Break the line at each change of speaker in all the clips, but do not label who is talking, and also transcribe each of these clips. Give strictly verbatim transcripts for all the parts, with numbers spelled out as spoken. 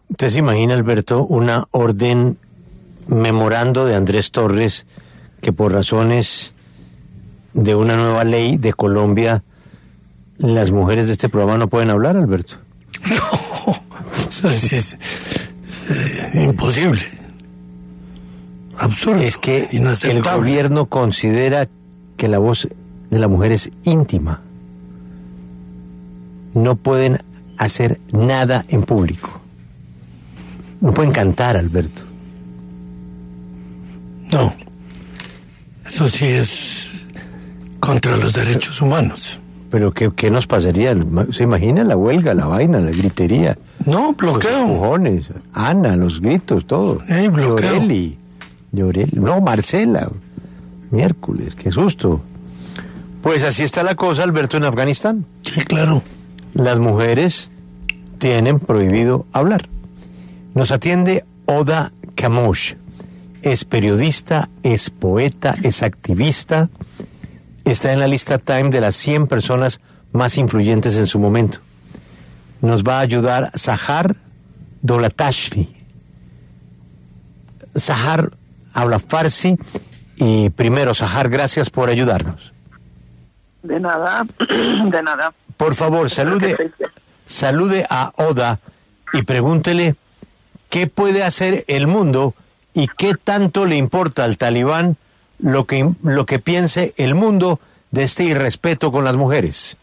¿Usted se imagina, Alberto, una orden memorando de Andrés Torres que por razones de una nueva ley de Colombia las mujeres de este programa no pueden hablar, Alberto?
No, eso es, es eh, imposible. Absurdo.
Es que
inaceptable.
El gobierno considera que la voz de la mujer es íntima. No pueden hacer nada en público. No pueden cantar, Alberto.
No. Eso sí es contra los derechos humanos.
Pero ¿qué, qué nos pasaría? ¿Se imagina la huelga, la vaina, la gritería?
No, bloqueo.
Los empujones, Ana, los gritos, todo.
Eh, bloqueo.
Llorelli, Llorelli, no, Marcela. Miércoles, qué susto. Pues así está la cosa, Alberto, en Afganistán.
Sí, claro.
Las mujeres tienen prohibido hablar. Nos atiende Oda Kamosh. Es periodista, es poeta, es activista. Está en la lista Time de las cien personas más influyentes en su momento. Nos va a ayudar Sahar Dolatashvili. Sahar habla farsi y primero, Sahar, gracias por ayudarnos.
De nada, de nada.
Por favor, salude, salude a Oda y pregúntele qué puede hacer el mundo y qué tanto le importa al talibán lo que, lo que piense el mundo de este irrespeto con las mujeres.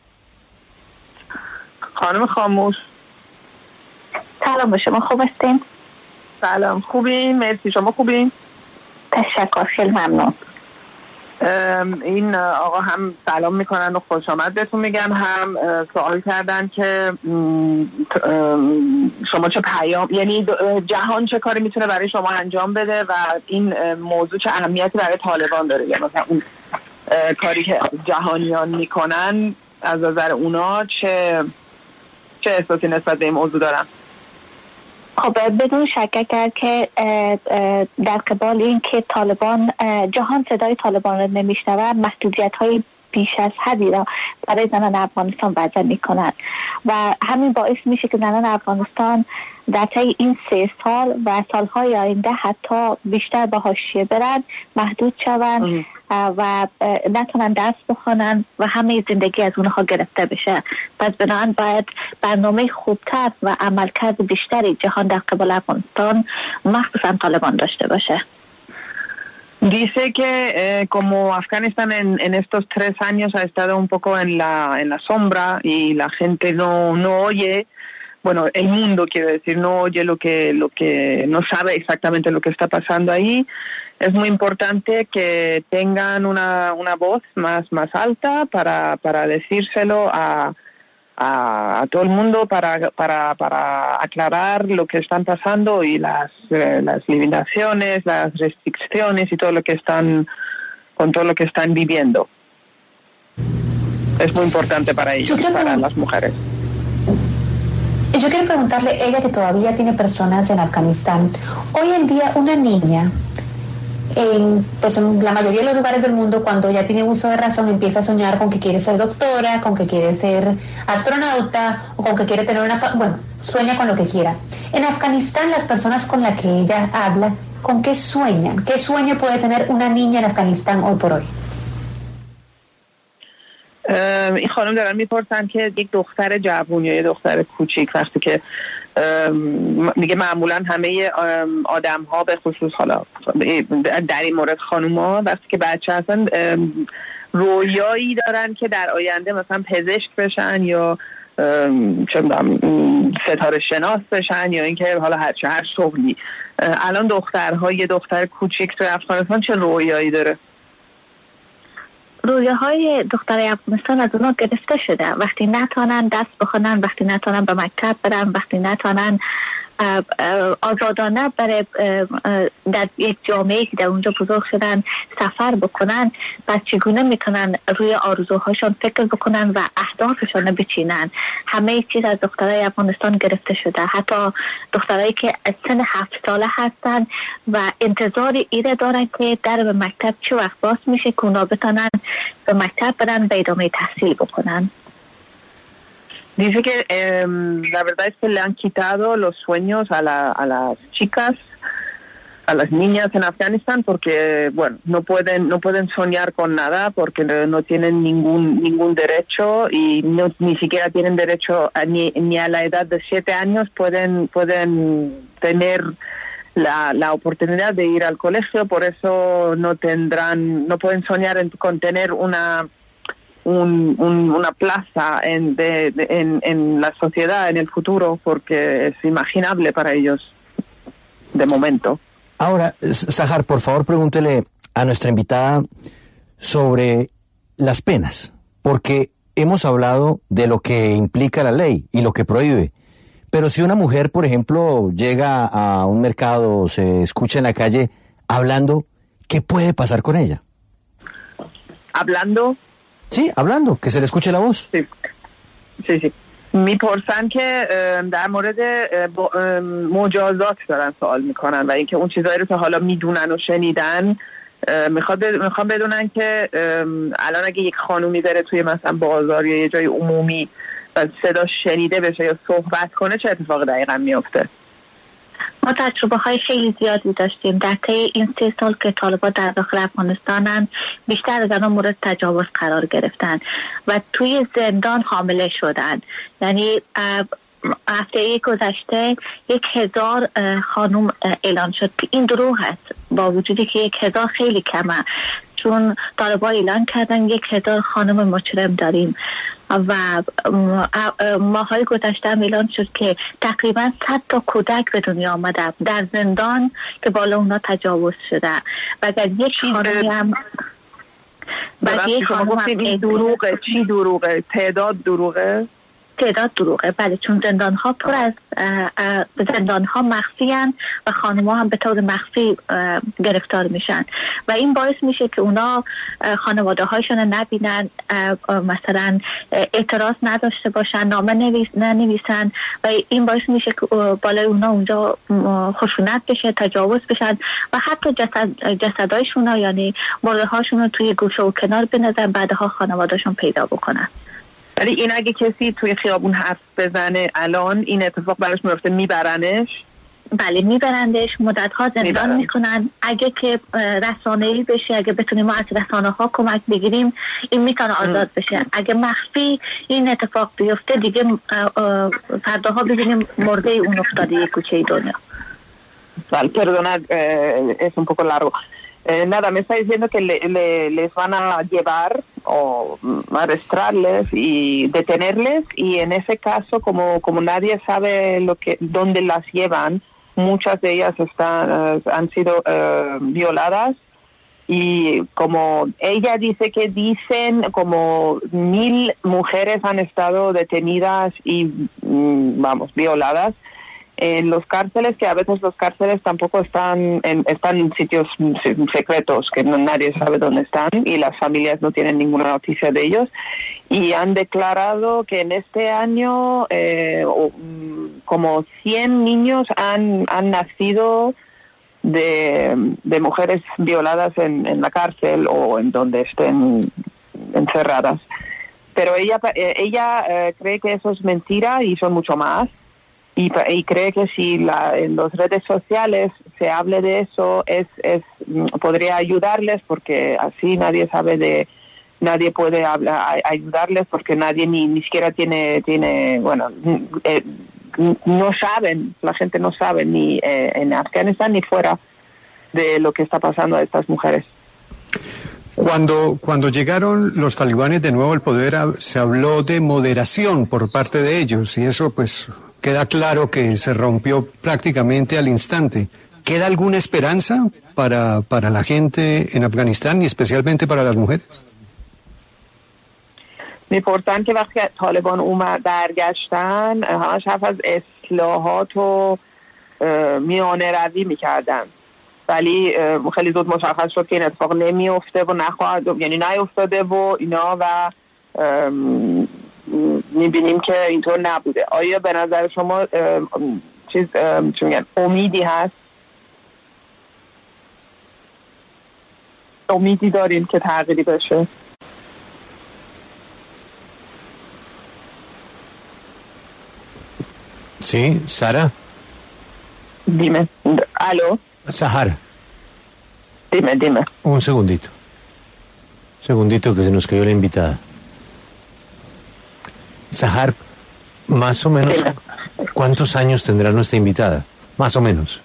خانم خاموش
سلام به شما، خوب هستین؟
سلام، خوبین؟ مرسی، شما خوبین؟
تشکر، خیلی ممنون.
این آقا هم سلام میکنن و خوش آمد بهتون میگن، هم سوال کردن که شما چه پیام، یعنی جهان چه کاری میتونه برای شما انجام بده و این موضوع چه اهمیتی برای طالبان داره، یا مثلا اون کاری که جهانیان میکنن از نظر اونا چه چه احساسی نسبت به این موضوع دارن؟
خب بدون شک اگر که در قبال این که طالبان جهان صدای طالبان را نمیشنود، محدودیت های بیش از حدی را برای زنان افغانستان وضع میکنند و همین باعث میشه که زنان افغانستان در طی این سه سال و سالهای آینده حتی بیشتر به حاشیه برند، محدود شوند و نتونن درس بخونن و همه زندگی از اونها گرفته بشه. پس بنابراین باید برنامه خوبتر و عملکرد بیشتری جهان در قبال افغانستان مخصوصا طالبان داشته باشه.
Dice que eh, como Afganistán en, en estos tres años ha estado un poco en la en la sombra y la gente no no oye, bueno, el mundo quiero decir, no oye lo que lo que no sabe exactamente lo que está pasando ahí. Es muy importante que tengan una una voz más más alta para para decírselo a A, a todo el mundo para para para aclarar lo que están pasando y las eh, las limitaciones, las restricciones y todo lo que están con todo lo que están viviendo. Es muy importante para ellos, para las mujeres.
Yo quiero preguntarle, ella que todavía tiene personas en Afganistán, hoy en día una niña En, pues en la mayoría de los lugares del mundo, cuando ya tiene uso de razón, empieza a soñar con que quiere ser doctora, con que quiere ser astronauta o con que quiere tener una... Fa- bueno, sueña con lo que quiera. En Afganistán, las personas con las que ella habla, ¿con qué sueñan? ¿Qué sueño puede tener una niña en Afganistán hoy por hoy?
این خانم دارن میپرسن که یک دختر جوون یا یک دختر کوچیک وقتی که میگه معمولا همه آدم ها به خصوص حالا در این مورد خانوم ها وقتی که بچه هستن رویایی دارن که در آینده مثلا پزشک بشن یا چه میدونم ستاره شناس بشن یا اینکه حالا هر چه هر شغلی. الان دخترها، یه دختر کوچیک تو افغانستان چه رویایی داره؟
رویاهای دخترای افغانستان از اونا گرفته شده. وقتی نتونن دست بخونن، وقتی نتونن به مکتب برن، وقتی نتونن آزادانه برای در یک جامعه که در اونجا بزرگ شدن سفر بکنن، پس چگونه میتونن روی آرزوهاشون فکر بکنن و اهدافشون بچینن؟ همه چیز از دخترای افغانستان گرفته شده. حتی دخترایی که از سن هفت ساله هستن و انتظار ایره دارن که در به مکتب چه وقت باز میشه که اونا بتونن به مکتب برن و ادامه تحصیل بکنن.
Dice que eh, la verdad es que le han quitado los sueños a, la, a las chicas, a las niñas en Afganistán, porque bueno, no pueden no pueden soñar con nada, porque no, no tienen ningún ningún derecho y no, ni siquiera tienen derecho a, ni, ni a la edad de siete años pueden pueden tener la, la oportunidad de ir al colegio, por eso no tendrán no pueden soñar en, con tener una Un, un, una plaza en, de, de, en, en la sociedad en el futuro, porque es imaginable para ellos de momento.
Ahora, Sahar, por favor, pregúntele a nuestra invitada sobre las penas, porque hemos hablado de lo que implica la ley y lo que prohíbe, pero si una mujer, por ejemplo, llega a un mercado o se escucha en la calle hablando, ¿qué puede pasar con ella?
¿Hablando?
Sí, hablando, que se le escuche la voz.
Sí, sí, sí. میپرسن که در مورد مجازات دارن سوال میکنن و اینکه اون چیزایی رو که حالا میدونن و شنیدن میخواد میخوان بدونن که الان اگه یک خانومی بره توی مثلا بازار یا یه جای عمومی و صدا شنیده بشه یا صحبت کنه چه اتفاقی دقیقا میفته؟
ما تجربه های خیلی زیادی داشتیم در طی این سه سال که طالبان در داخل افغانستانن. بیشتر زنان مورد تجاوز قرار گرفتن و توی زندان حامله شدن. یعنی هفته گذشته یک هزار خانم اعلان شد که این دروغ هست، با وجودی که یک هزار خیلی کمه، چون طالبان اعلان کردن یک هزار خانم مجرم داریم و ماهای گذشته هم اعلان شد که تقریبا صد تا کودک به دنیا آمده در زندان که بالا اونا تجاوز شده و اگر یک خانمی هم
بعد یک خانم هم دروغه. چی دروغه؟ تعداد دروغه؟
تعداد دروغه، بله، چون زندان ها پر از زندان ها مخفی هن و خانم ها هم به طور مخفی گرفتار میشن و این باعث میشه که اونا خانواده هایشون نبینن، مثلا اعتراض نداشته باشن، نامه نویس ننویسن و این باعث میشه که بالای اونا اونجا خشونت بشه، تجاوز بشن و حتی جسد جسدایشون یعنی مرده هاشون رو توی گوشه و کنار بندازن، بعدها خانوادهشون پیدا بکنن.
ولی این اگه کسی توی خیابون حرف بزنه الان این اتفاق براش میفته میبرنش؟
بله میبرندش، مدت‌ها زندان میکنن. اگه که رسانه‌ای بشه، اگه بتونیم ما از رسانه‌ها کمک بگیریم این میتونه آزاد بشه. اگه مخفی این اتفاق بیفته دیگه فرداها ببینیم مرده اون افتاده یک کوچه دنیا.
Vale, perdona, eh, es un poco largo. Eh, nada, me está diciendo que le, le, les van a llevar o arrestarles y detenerles, y en ese caso, como como nadie sabe lo que dónde las llevan, muchas de ellas están uh, han sido uh, violadas, y como ella dice que dicen como mil mujeres han estado detenidas y mm, vamos violadas en los cárceles, que a veces los cárceles tampoco están en, están en sitios secretos que no, nadie sabe dónde están y las familias no tienen ninguna noticia de ellos, y han declarado que en este año eh, como cien niños han, han nacido de, de mujeres violadas en, en la cárcel o en donde estén encerradas. Pero ella, ella eh, cree que eso es mentira y son mucho más. Y, y cree que si la, en las redes sociales se hable de eso es, es podría ayudarles, porque así nadie sabe de nadie puede hablar, ayudarles porque nadie ni ni siquiera tiene tiene bueno eh, no saben, la gente no sabe ni eh, en Afganistán ni fuera de lo que está pasando a estas mujeres.
Cuando, cuando llegaron los talibanes de nuevo al poder, se habló de moderación por parte de ellos, y eso pues queda claro que se rompió prácticamente al instante. ¿Queda alguna esperanza para, para la gente en Afganistán y especialmente para las mujeres?
میپرسن که وقتی طالبان اومد برگشتن همش حرف از اصلاحات و میانه روی میکردن، ولی خیلی زود مشخص شد که این اتفاق نمیفته و نخواهد، یعنی نیفتاده و اینا، و میبینیم که اینطور نبوده. آیا به نظر شما چیز چی میگن امیدی هست؟ امیدی دارین که تغییری بشه؟
Sí, Sara.
Dime. ¿Aló?
Sahar,
Dime, dime.
un segundito. Segundito que se nos cayó la invitada. Sahar, más o menos,
Dime.
¿cuántos años tendrá nuestra invitada? Más o menos.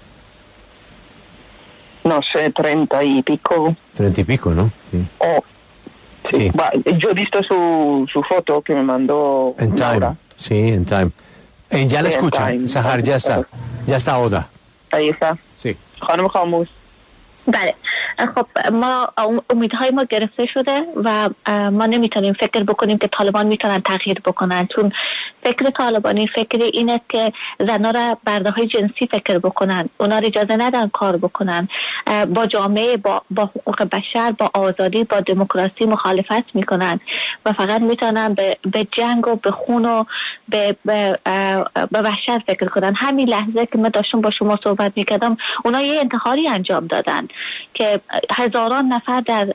No sé, treinta y pico.
Treinta y pico, ¿no? Sí.
Oh, sí.
Sí.
Va, yo he visto su, su foto que me mandó
En Time.
Laura.
Sí, en Time. Eh, ya la
Sí, en
escuchan,
Time.
Sahar, ya está. Ya está Oda.
Ahí está.
Sí.
خانم خاموش.
بله خب ما امیدهای ما گرفته شده و ما نمیتونیم فکر بکنیم که طالبان میتونن تغییر بکنن، چون فکر طالبانی فکر این است که زنها را برده های جنسی فکر بکنن، اونا را اجازه ندن کار بکنن، با جامعه با, با حقوق بشر، با آزادی، با دموکراسی مخالفت میکنن و فقط میتونن به, به جنگ و به خون و به, به, به وحشت فکر کنن. همین لحظه که من داشتم با شما صحبت میکردم اونا یه انتحاری انجام دادن که هزاران نفر در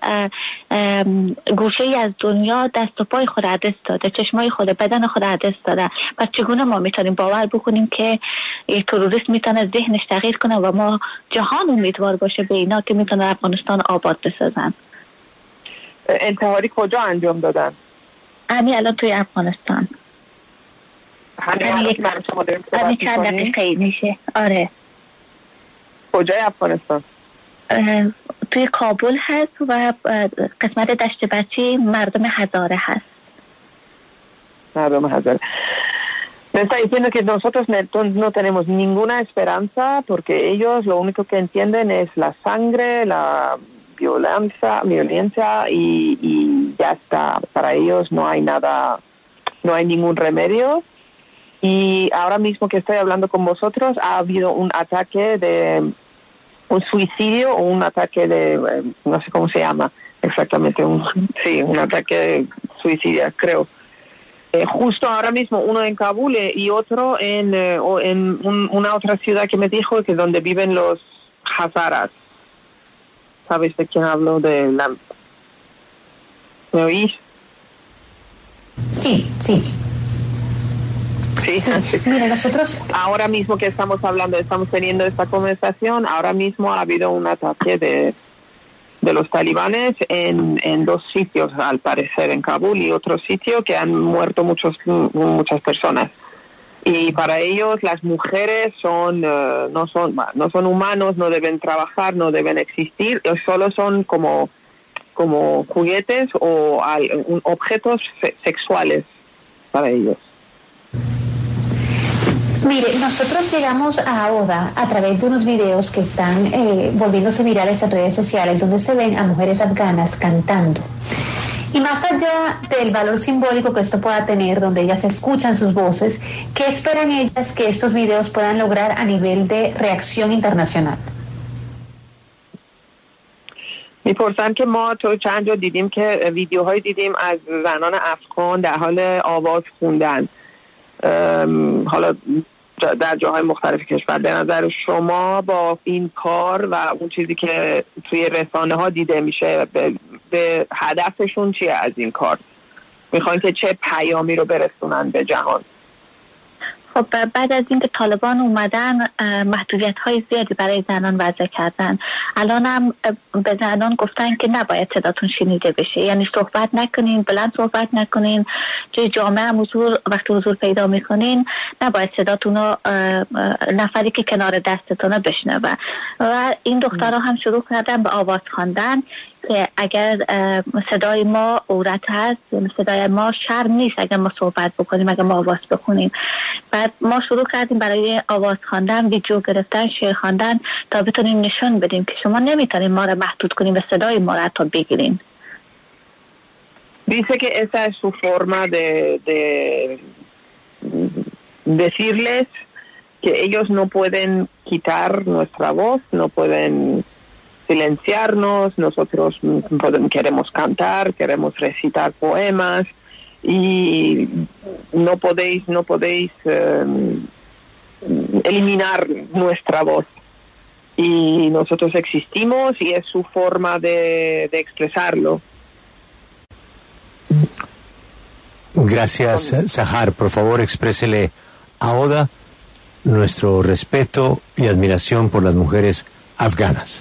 گوشه ای از دنیا دست و پای خود از دست داده، چشمای خود، بدن خود از دست داده. و چگونه ما میتونیم باور بکنیم که یک تروریست میتونه ذهنش تغییر کنه و ما جهان امیدوار باشه به اینا که میتونه افغانستان آباد بسازن؟
انتحاری کجا انجام دادن؟
همین الان توی افغانستان.
همین یک من شما داریم
همین چند دقیقه میشه. آره.
کجای افغانستان؟
توی کابل هست و قسمت دشت بچی مردم هزاره هست.
مردم هزاره. Me está diciendo que nosotros no tenemos ninguna esperanza porque ellos lo único que entienden es la sangre, la violencia, violencia y, y ya está. Para ellos no hay nada, no hay ningún remedio. Y ahora mismo que estoy hablando con vosotros ha habido un ataque de un suicidio o un ataque de, no sé cómo se llama exactamente, un, sí, un ataque de suicidio, creo. Eh, justo ahora mismo uno en Kabul y otro en, eh, en un, una otra ciudad que me dijo que donde viven los hazaras. ¿Sabes de quién hablo? De la... ¿Me oís?
Sí, sí.
Sí,
sí. Mira, nosotros...
Ahora mismo que estamos hablando, estamos teniendo esta conversación, ahora mismo ha habido un ataque de, de los talibanes en, en dos sitios, al parecer, en Kabul y otro sitio que han muerto muchos, muchas personas. Y para ellos las mujeres son, uh, no son, no son humanos, no deben trabajar, no deben existir, solo son como, como juguetes o al, un, objetos se, sexuales para ellos.
Mire, nosotros llegamos a Oda a través de unos videos que están eh, volviéndose virales en redes sociales, donde se ven a mujeres afganas cantando. Y más allá del valor simbólico que esto pueda tener, donde ellas escuchan sus voces, ¿qué esperan ellas que estos videos puedan lograr a nivel de reacción internacional?
میپرسن که ما تو چند جا دیدیم که ویدیوهای دیدیم از زنان افغان در حال آواز خوندن، حالا در جاهای مختلف کشور. به نظر شما با این کار و اون چیزی که توی رسانه ها دیده میشه به, به هدفشون چیه از این کار؟ میخوان که چه پیامی رو برسونن به جهان؟
خب بعد از اینکه طالبان اومدن محدودیت های زیادی برای زنان وضع کردن، الان هم به زنان گفتن که نباید صداتون شنیده بشه، یعنی صحبت نکنین، بلند صحبت نکنین، توی جامعه هم حضور وقتی حضور پیدا میکنین نباید صداتون رو نفری که کنار دستتون بشنوه. و این دخترها هم شروع کردن به آواز خواندن که اگر صدای ما عورت هست، صدای ما شرم نیست اگر ما صحبت بکنیم، اگر ما آواز بخونیم. بعد ما شروع کردیم برای آواز خواندن، ویدیو گرفتن، شعر خواندن تا بتونیم نشون بدیم که شما nemitonیم ما را محدود کنیم و صدای ما را حتی بگیریم.
Dice que esa es su forma de, de decirles que ellos no pueden quitar nuestra voz, no pueden silenciarnos, nosotros podemos, queremos cantar, queremos recitar poemas y no podéis, no podéis eh, eliminar nuestra voz. Y nosotros existimos y es su forma de, de expresarlo.
Gracias, Sahar. Por favor, exprésele a Oda nuestro respeto y admiración por las mujeres afganas.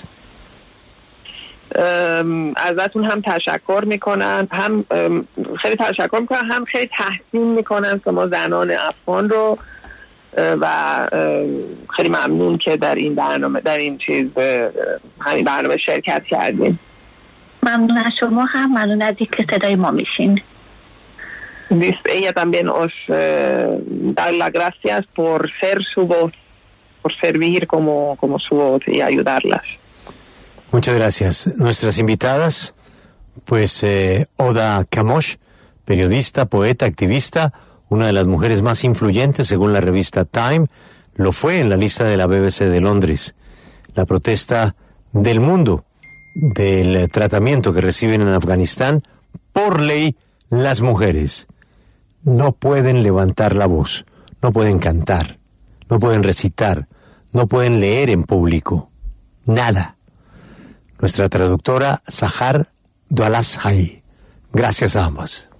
ازتون هم تشکر میکنن، هم خیلی تشکر میکنن، هم خیلی تحسین میکنن که ما زنان افغان رو و خیلی ممنون که در این برنامه در این چیز همین برنامه شرکت کردیم.
ممنون از شما هم، ممنون از اینکه صدای ما میشین.
Ella también os eh, da las gracias por ser su voz, por servir como, como su voz y ayudarlas.
Muchas gracias. Nuestras invitadas, pues eh, Oda Kamosh, periodista, poeta, activista, una de las mujeres más influyentes según la revista Time, lo fue en la lista de la B B C de Londres. La protesta del mundo del tratamiento que reciben en Afganistán, por ley, las mujeres no pueden levantar la voz, no pueden cantar, no pueden recitar, no pueden leer en público, nada. Nuestra traductora Sahar Dualashai. Gracias a ambas.